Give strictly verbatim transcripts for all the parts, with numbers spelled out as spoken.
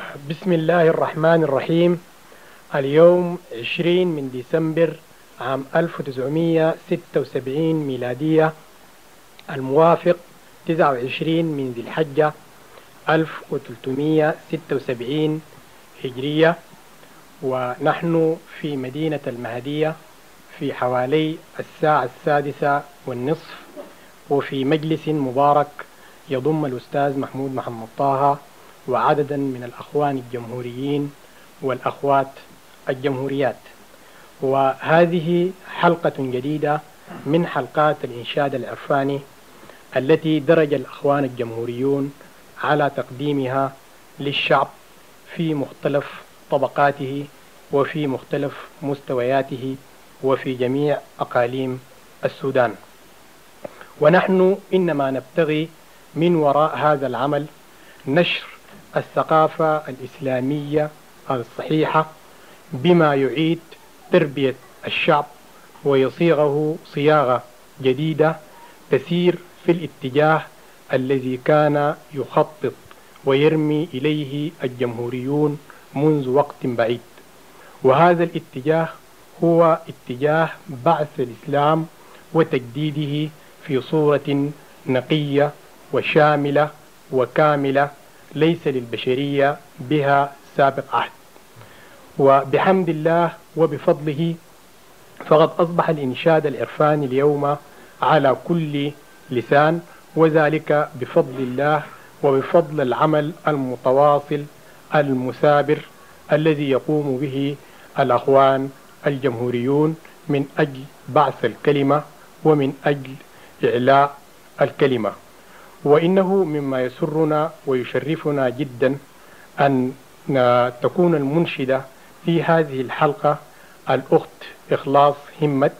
بسم الله الرحمن الرحيم. اليوم عشرين من ديسمبر عام ألف وتسعمئة وستة وسبعين ميلادية، الموافق تسعة وعشرين من ذي الحجة ألف وثلاثمئة وستة وسبعين هجرية، ونحن في مدينة المهدية في حوالي الساعة السادسة والنصف، وفي مجلس مبارك يضم الأستاذ محمود محمد طه وعددا من الأخوان الجمهوريين والأخوات الجمهوريات. وهذه حلقة جديدة من حلقات الإنشاد العرفاني التي درج الأخوان الجمهوريون على تقديمها للشعب في مختلف طبقاته وفي مختلف مستوياته وفي جميع أقاليم السودان. ونحن إنما نبتغي من وراء هذا العمل نشر الثقافة الإسلامية الصحيحة بما يعيد تربية الشعب ويصيغه صياغة جديدة تسير في الاتجاه الذي كان يخطط ويرمي إليه الجمهوريون منذ وقت بعيد. وهذا الاتجاه هو اتجاه بعث الإسلام وتجديده في صورة نقية وشاملة وكاملة ليس للبشرية بها سابق عهد. وبحمد الله وبفضله فقد أصبح الإنشاد العرفاني اليوم على كل لسان، وذلك بفضل الله وبفضل العمل المتواصل المثابر الذي يقوم به الأخوان الجمهوريون من أجل بعث الكلمة ومن أجل إعلاء الكلمة. وإنه مما يسرنا ويشرفنا جدا أن تكون المنشدة في هذه الحلقة الأخت إخلاص همت.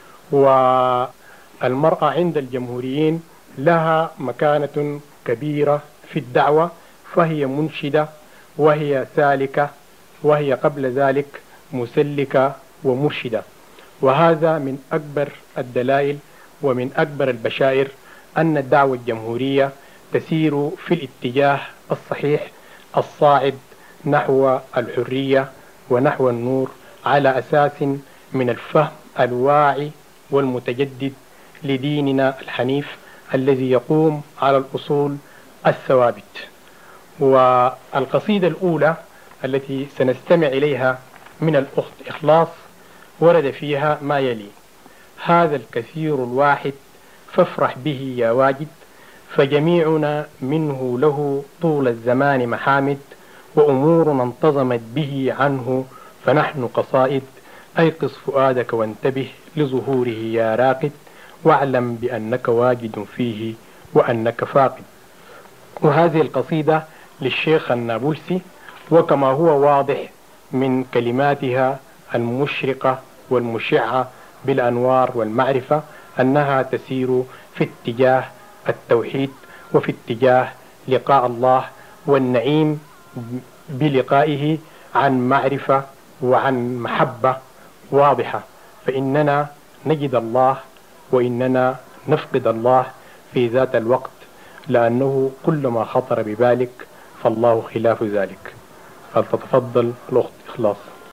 والمرأة عند الجمهوريين لها مكانة كبيرة في الدعوة، فهي منشدة وهي سالكة وهي قبل ذلك مسلكة ومرشدة. وهذا من أكبر الدلائل ومن أكبر البشائر أن الدعوة الجمهورية تسير في الاتجاه الصحيح الصاعد نحو الحرية ونحو النور على أساس من الفهم الواعي والمتجدد لديننا الحنيف الذي يقوم على الأصول الثوابت. والقصيدة الأولى التي سنستمع إليها من الأخت إخلاص ورد فيها ما يلي: هذا الكثير الواحد فافرح به يا واجد، فجميعنا منه له طول الزمان محامد، وأمورنا انتظمت به عنه فنحن قصائد، أيقظ فؤادك وانتبه لظهوره يا راقد، واعلم بأنك واجد فيه وأنك فاقد. وهذه القصيدة للشيخ النابلسي، وكما هو واضح من كلماتها المشرقة والمشعة بالأنوار والمعرفة أنها تسير في اتجاه التوحيد وفي اتجاه لقاء الله والنعيم بلقائه عن معرفة وعن محبة واضحة. فإننا نجد الله وإننا نفقد الله في ذات الوقت، لأنه كل ما خطر ببالك فالله خلاف ذلك. فلتتفضل الأخت إخلاص.